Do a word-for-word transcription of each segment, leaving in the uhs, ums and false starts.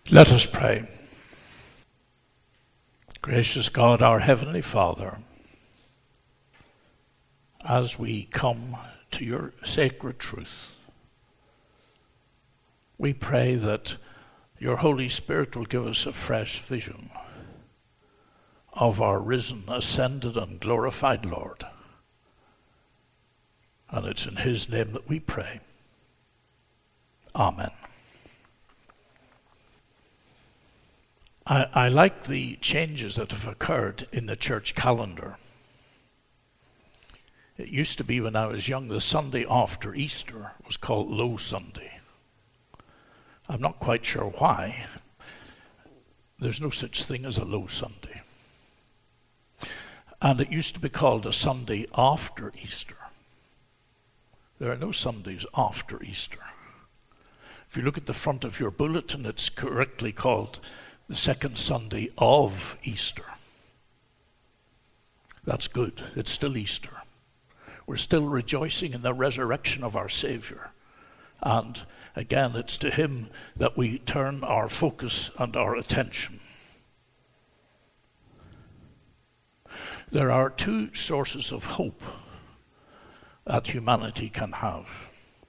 Let us pray. Gracious God, our Heavenly Father, as we come to your sacred truth, we pray that your Holy Spirit will give us a fresh vision of our risen, ascended, and glorified Lord. And it's in his name that we pray. Amen. I, I like the changes that have occurred in the church calendar. It used to be, when I was young, the Sunday after Easter was called Low Sunday. I'm not quite sure why. There's no such thing as a Low Sunday. And it used to be called a Sunday after Easter. There are no Sundays after Easter. If you look at the front of your bulletin, it's correctly called the second Sunday of Easter. That's good. It's still Easter. We're still rejoicing in the resurrection of our Savior. And again, it's to him that we turn our focus and our attention. There are two sources of hope that humanity can have.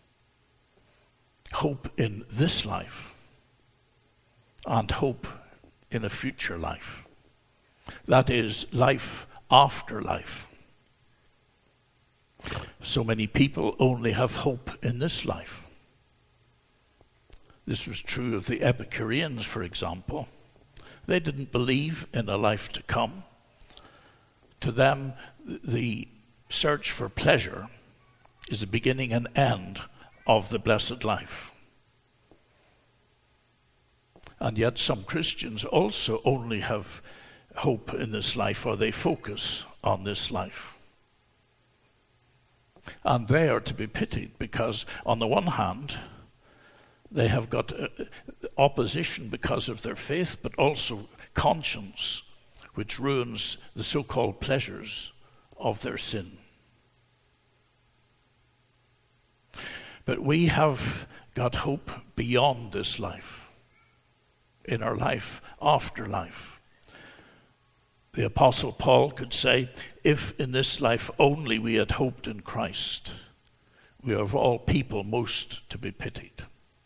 Hope in this life and hope in a future life. That is, life after life. So many people only have hope in this life. This was true of the Epicureans, for example. They didn't believe in a life to come. To them, the search for pleasure is the beginning and end of the blessed life. And yet some Christians also only have hope in this life, or they focus on this life. And they are to be pitied because, on the one hand, they have got uh, opposition because of their faith, but also conscience, which ruins the so-called pleasures of their sin. But we have got hope beyond this life, in our life after life. The Apostle Paul could say, if in this life only we had hoped in Christ, we are of all people most to be pitied.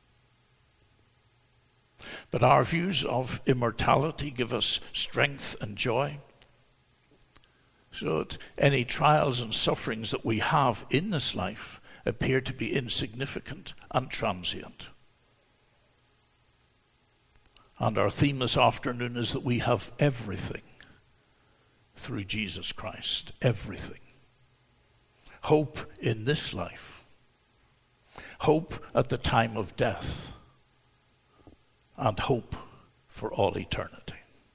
But our views of immortality give us strength and joy. So that any trials and sufferings that we have in this life appear to be insignificant and transient. And our theme this afternoon is that we have everything through Jesus Christ. Everything. Hope in this life. Hope at the time of death. And hope for all eternity.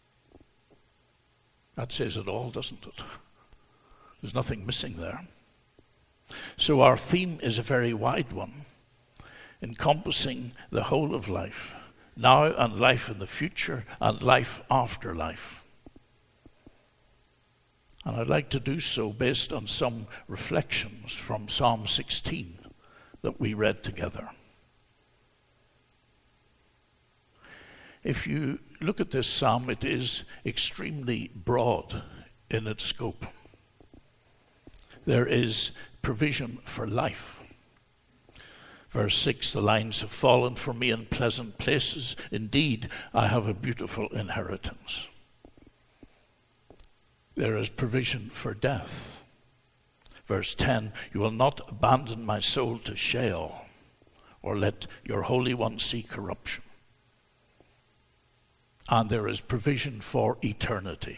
That says it all, doesn't it? There's nothing missing there. So our theme is a very wide one, encompassing the whole of life, now and life in the future, and life after life. And I'd like to do so based on some reflections from Psalm sixteen that we read together. If you look at this psalm, it is extremely broad in its scope. There is provision for life. Verse six, the lines have fallen for me in pleasant places. Indeed, I have a beautiful inheritance. There is provision for death. Verse ten, you will not abandon my soul to Sheol, or let your Holy One see corruption. And there is provision for eternity.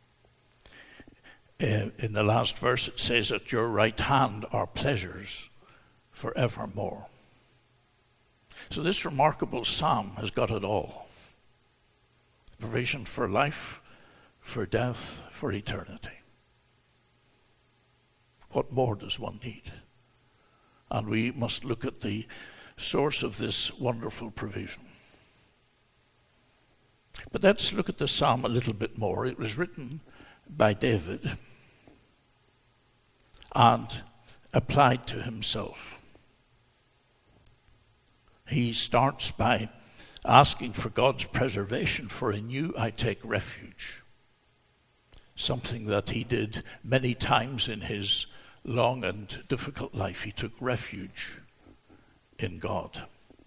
Uh, in the last verse it says, at your right hand are pleasures forevermore. So this remarkable psalm has got it all. Provision for life, for death, for eternity. What more does one need? And we must look at the source of this wonderful provision. But let's look at the psalm a little bit more. It was written by David and applied to himself. He starts by asking for God's preservation, for in you I take refuge. Something that he did many times in his long and difficult life. He took refuge in God.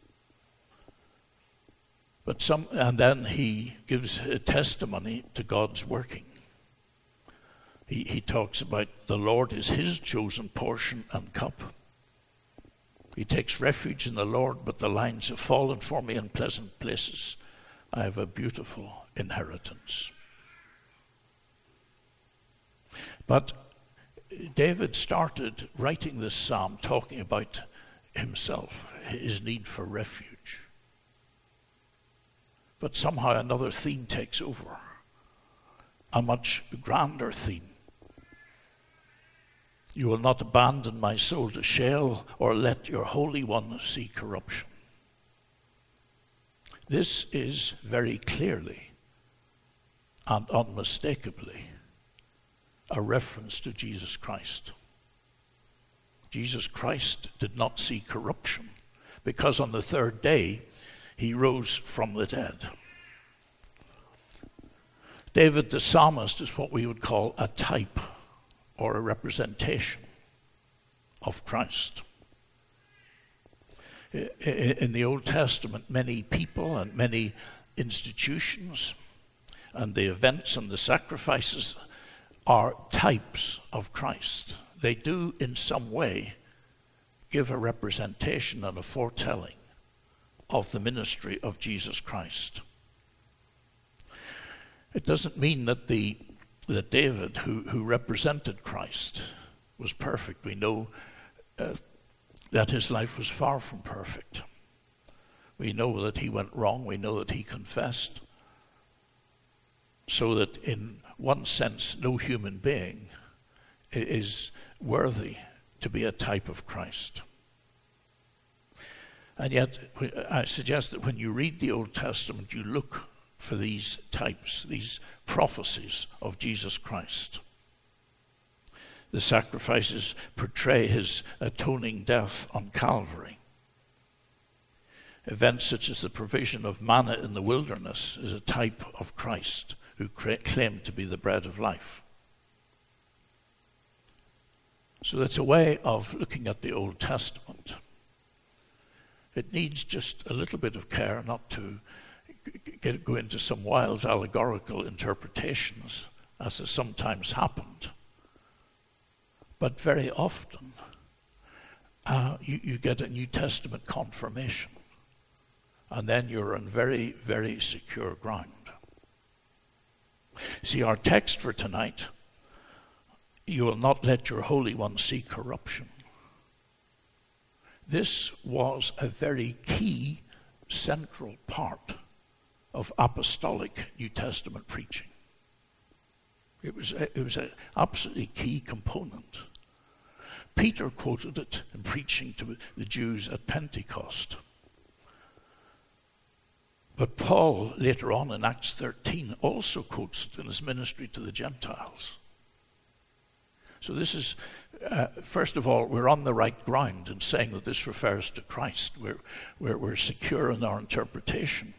But some, and then he gives a testimony to God's working. He, he talks about the Lord is his chosen portion and cup. He takes refuge in the Lord, but the lines have fallen for me in pleasant places. I have a beautiful inheritance. But David started writing this psalm talking about himself, his need for refuge. But somehow another theme takes over, a much grander theme. You will not abandon my soul to Sheol, or let your Holy One see corruption. This is very clearly and unmistakably a reference to Jesus Christ. Jesus Christ did not see corruption because on the third day he rose from the dead. David the psalmist is what we would call a type or a representation of Christ. In the Old Testament, many people and many institutions and the events and the sacrifices are types of Christ. They do in some way give a representation and a foretelling of the ministry of Jesus Christ. It doesn't mean that the that David, who, who represented Christ, was perfect. We know uh, that his life was far from perfect. We know that he went wrong. We know that he confessed. So that in one sense, no human being is worthy to be a type of Christ. And yet, I suggest that when you read the Old Testament, you look for these types, these prophecies of Jesus Christ. The sacrifices portray his atoning death on Calvary. Events such as the provision of manna in the wilderness is a type of Christ, who claimed to be the bread of life. So that's a way of looking at the Old Testament. It needs just a little bit of care not to get, go into some wild allegorical interpretations, as has sometimes happened. But very often, uh, you, you get a New Testament confirmation, and then you're on very, very secure ground. See, our text for tonight, you will not let your Holy One see corruption. This was a very key, central part of apostolic New Testament preaching. It was a, it was an absolutely key component. Peter quoted it in preaching to the Jews at Pentecost. But Paul, later on in Acts thirteen, also quotes it in his ministry to the Gentiles. So this is, uh, first of all, we're on the right ground in saying that this refers to Christ. We're, we're, we're secure in our interpretation.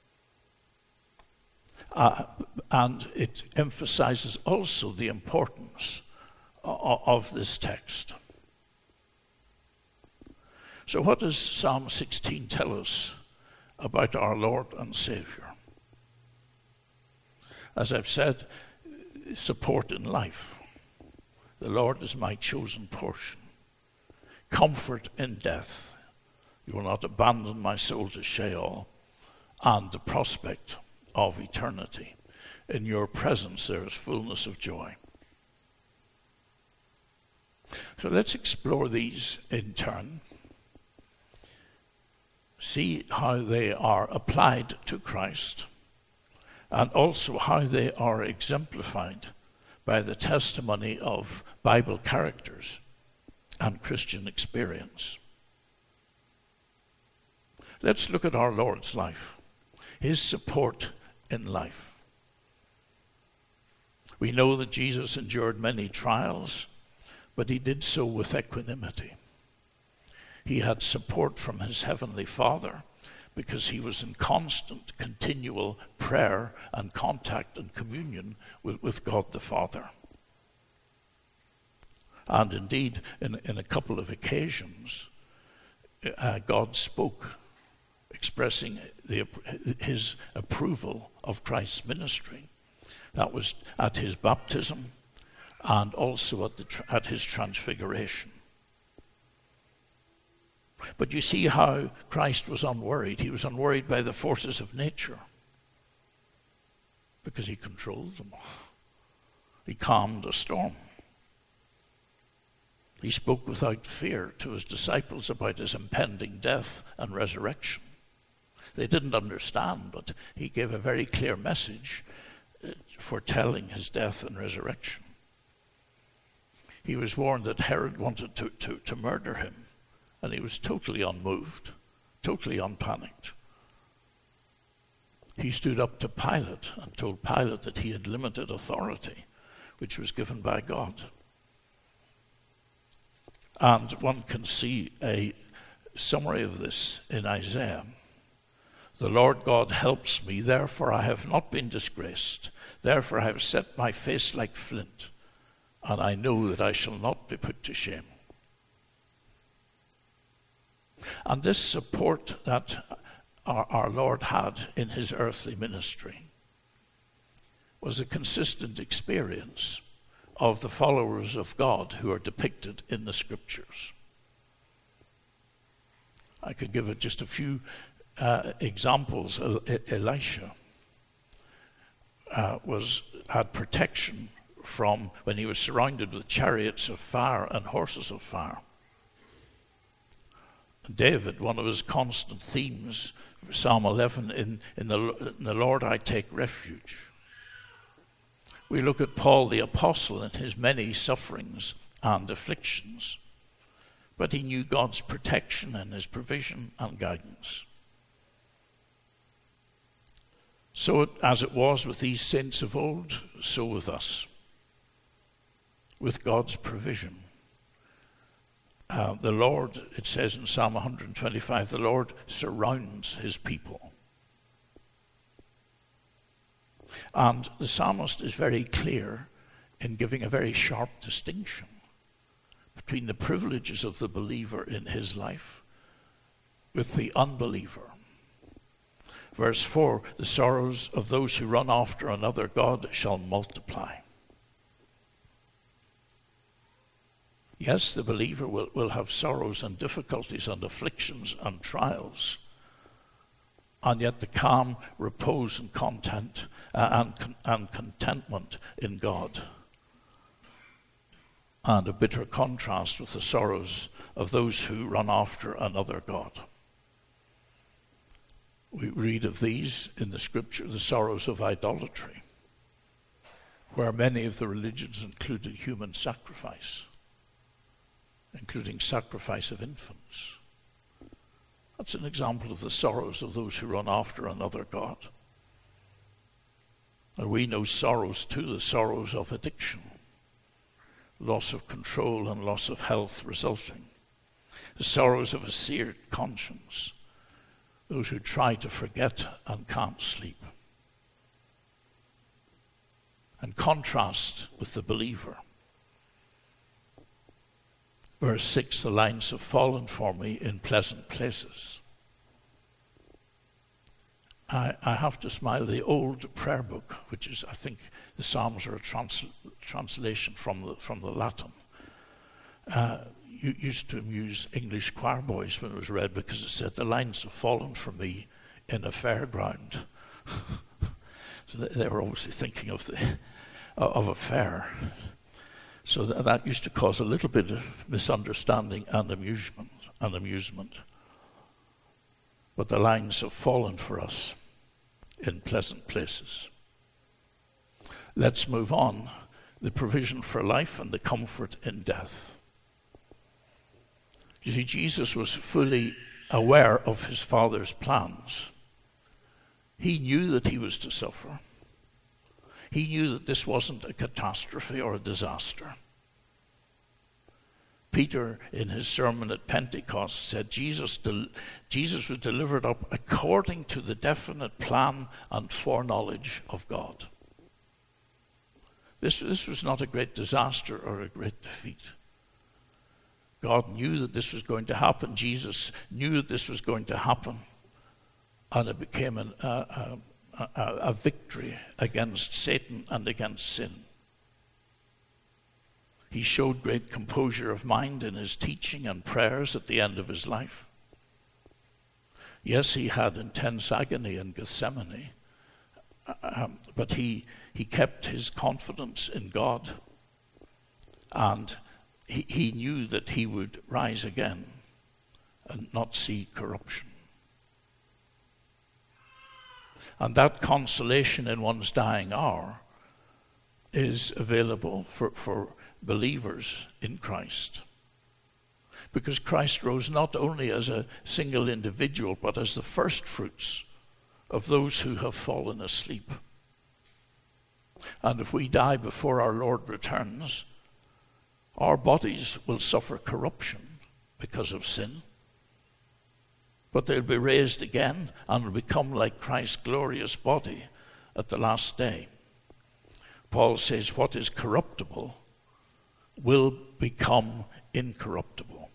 Uh, and it emphasizes also the importance of, of this text. So what does Psalm sixteen tell us about our Lord and Savior? As I've said, support in life. The Lord is my chosen portion. Comfort in death. You will not abandon my soul to Sheol. And the prospect of eternity. In your presence there is fullness of joy. So let's explore these in turn. See how they are applied to Christ, and also how they are exemplified by the testimony of Bible characters and Christian experience. Let's look at our Lord's life, his support in life. We know that Jesus endured many trials, but he did so with equanimity. He had support from his heavenly Father, because he was in constant, continual prayer and contact and communion with, with God the Father. And indeed, in, in a couple of occasions, uh, God spoke, expressing the, his approval of Christ's ministry. That was at his baptism and also at, the, at his transfiguration. But you see how Christ was unworried. He was unworried by the forces of nature because he controlled them. He calmed a storm. He spoke without fear to his disciples about his impending death and resurrection. They didn't understand, but he gave a very clear message foretelling his death and resurrection. He was warned that Herod wanted to, to, to murder him, and he was totally unmoved, totally unpanicked. He stood up to Pilate and told Pilate that he had limited authority, which was given by God. And one can see a summary of this in Isaiah. The Lord God helps me, therefore I have not been disgraced. Therefore I have set my face like flint, and I know that I shall not be put to shame. And this support that our, our Lord had in his earthly ministry was a consistent experience of the followers of God who are depicted in the scriptures. I could give it just a few uh, examples. Elisha uh, was had protection from when he was surrounded with chariots of fire and horses of fire. David, one of his constant themes, Psalm eleven, in, in, the, in the Lord I take refuge. We look at Paul the Apostle and his many sufferings and afflictions, but he knew God's protection and his provision and guidance. So it, as it was with these saints of old, so with us, with God's provision. Uh, the Lord, it says in Psalm one twenty-five, the Lord surrounds his people. And the psalmist is very clear in giving a very sharp distinction between the privileges of the believer in his life with the unbeliever. Verse four, the sorrows of those who run after another God shall multiply. Yes, the believer will, will have sorrows and difficulties and afflictions and trials. And yet the calm, repose and content uh, and, and contentment in God. And a bitter contrast with the sorrows of those who run after another God. We read of these in the scripture, the sorrows of idolatry, where many of the religions included human sacrifice, including sacrifice of infants. That's an example of the sorrows of those who run after another God. And we know sorrows too, the sorrows of addiction, loss of control and loss of health resulting, the sorrows of a seared conscience, those who try to forget and can't sleep. And contrast with the believer. Verse six, the lines have fallen for me in pleasant places. I, I have to smile. The old prayer book, which is, I think, the Psalms are a trans, translation from the, from the Latin, uh, you used to amuse English choir boys when it was read because it said, the lines have fallen for me in a fairground. So they, they were obviously thinking of, the, of a fair. So that, that used to cause a little bit of misunderstanding and amusement, and amusement. But the lines have fallen for us in pleasant places. Let's move on. The provision for life and the comfort in death. You see, Jesus was fully aware of his Father's plans. He knew that he was to suffer. He knew that this wasn't a catastrophe or a disaster. Peter, in his sermon at Pentecost, said Jesus, del- Jesus was delivered up according to the definite plan and foreknowledge of God. This, this was not a great disaster or a great defeat. God knew that this was going to happen. Jesus knew that this was going to happen. And it became an, a, a, a, a victory against Satan and against sin. He showed great composure of mind in his teaching and prayers at the end of his life. Yes, he had intense agony in Gethsemane, um, but he, he kept his confidence in God, and he, he knew that he would rise again and not see corruption. And that consolation in one's dying hour is available for, for believers in Christ. Because Christ rose not only as a single individual, but as the first fruits of those who have fallen asleep. And if we die before our Lord returns, our bodies will suffer corruption because of sin. But they'll be raised again and will become like Christ's glorious body at the last day. Paul says, what is corruptible will become incorruptible.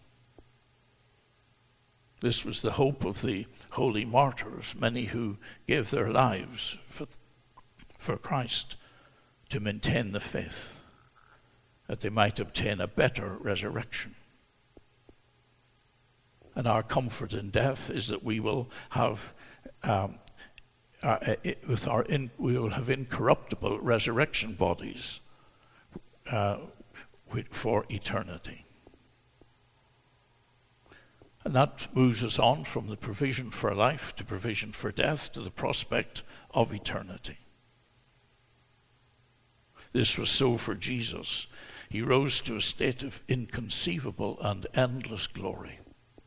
This was the hope of the holy martyrs, many who gave their lives for, for Christ to maintain the faith, that they might obtain a better resurrection. And our comfort in death is that we will have um, uh, with our in, we will have incorruptible resurrection bodies uh, for eternity. And that moves us on from the provision for life to provision for death to the prospect of eternity. This was so for Jesus. He rose to a state of inconceivable and endless glory.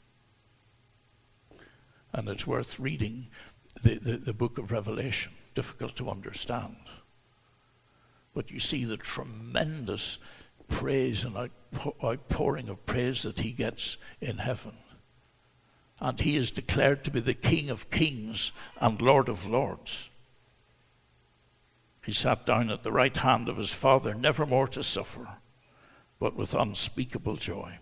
And it's worth reading the, the, the book of Revelation. Difficult to understand. But you see the tremendous praise and outpouring of praise that he gets in heaven. And he is declared to be the King of kings and Lord of lords. He sat down at the right hand of his Father, never more to suffer, but with unspeakable joy.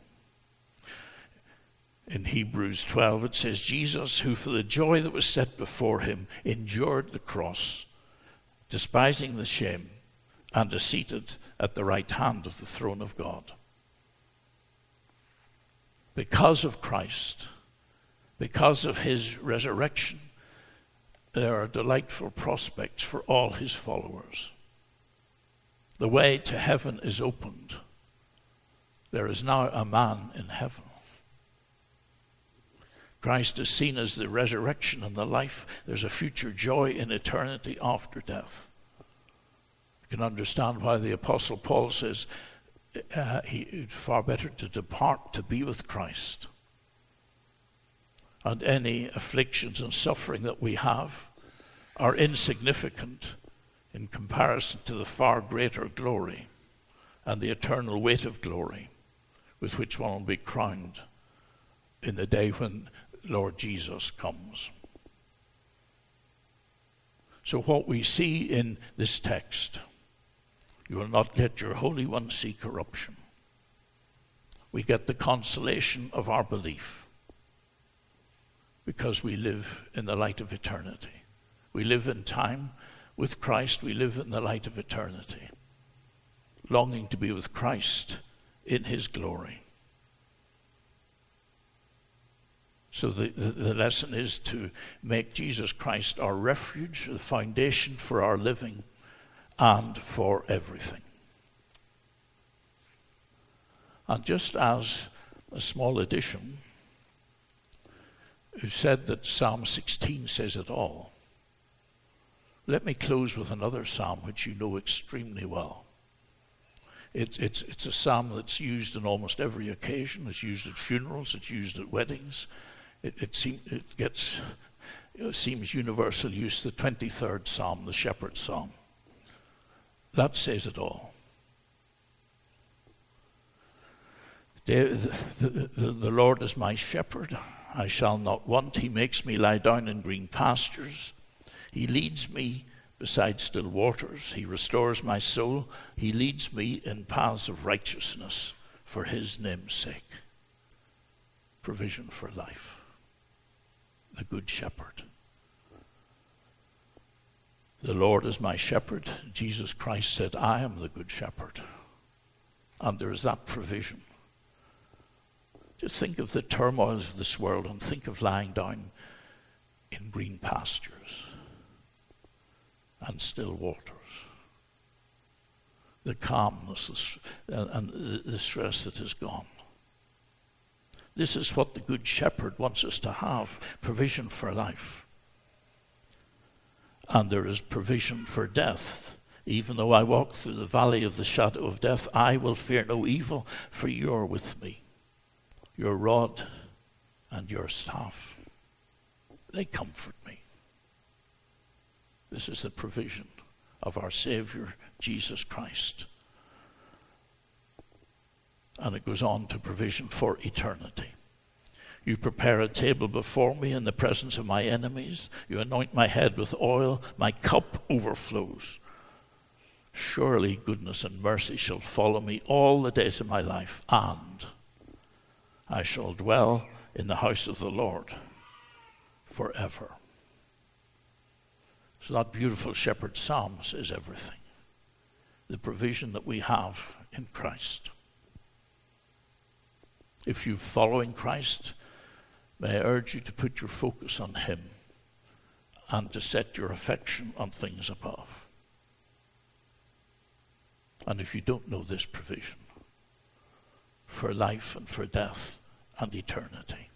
In Hebrews twelve it says, Jesus, who for the joy that was set before him endured the cross, despising the shame, and is seated at the right hand of the throne of God. Because of Christ, because of his resurrection, there are delightful prospects for all his followers. The way to heaven is opened. There is now a man in heaven. Christ is seen as the resurrection and the life. There's a future joy in eternity after death. You can understand why the Apostle Paul says uh, he, it's far better to depart to be with Christ. And any afflictions and suffering that we have are insignificant in comparison to the far greater glory and the eternal weight of glory with which one will be crowned in the day when Lord Jesus comes. So what we see in this text, you will not let your Holy One see corruption. We get the consolation of our belief because we live in the light of eternity. We live in time with Christ. We live in the light of eternity, longing to be with Christ in his glory. So the, the, the lesson is to make Jesus Christ our refuge, the foundation for our living and for everything. And just as a small addition, who said that Psalm sixteen says it all, let me close with another psalm which you know extremely well. It, it's, it's a psalm that's used in almost every occasion. It's used at funerals. It's used at weddings. It, it, seem, it gets it seems universal use. The twenty-third psalm, the Shepherd's Psalm. That says it all. The, the, the, the Lord is my shepherd, I shall not want. He makes me lie down in green pastures. He leads me beside still waters. He restores my soul. He leads me in paths of righteousness for his name's sake. Provision for life. The Good Shepherd. The Lord is my shepherd. Jesus Christ said, I am the Good Shepherd. And there is that provision. Just think of the turmoils of this world and think of lying down in green pastures and still waters. The calmness and the stress that is gone. This is what the Good Shepherd wants us to have, provision for life. And there is provision for death. Even though I walk through the valley of the shadow of death, I will fear no evil, for you are with me. Your rod and your staff, they comfort me. This is the provision of our Savior, Jesus Christ. And it goes on to provision for eternity. You prepare a table before me in the presence of my enemies. You anoint my head with oil. My cup overflows. Surely goodness and mercy shall follow me all the days of my life, and I shall dwell in the house of the Lord forever. So that beautiful shepherd psalm says everything. The provision that we have in Christ. If you're following Christ, may I urge you to put your focus on him and to set your affection on things above. And if you don't know this provision for life and for death and eternity,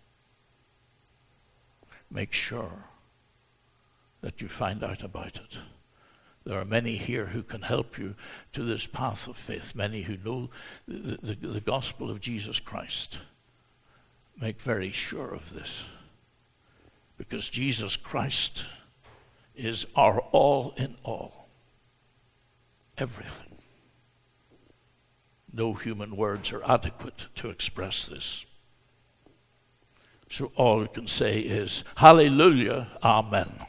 make sure that you find out about it. There are many here who can help you to this path of faith, many who know the, the, the gospel of Jesus Christ. Make very sure of this, because Jesus Christ is our all in all, everything. No human words are adequate to express this. So all we can say is, hallelujah, amen.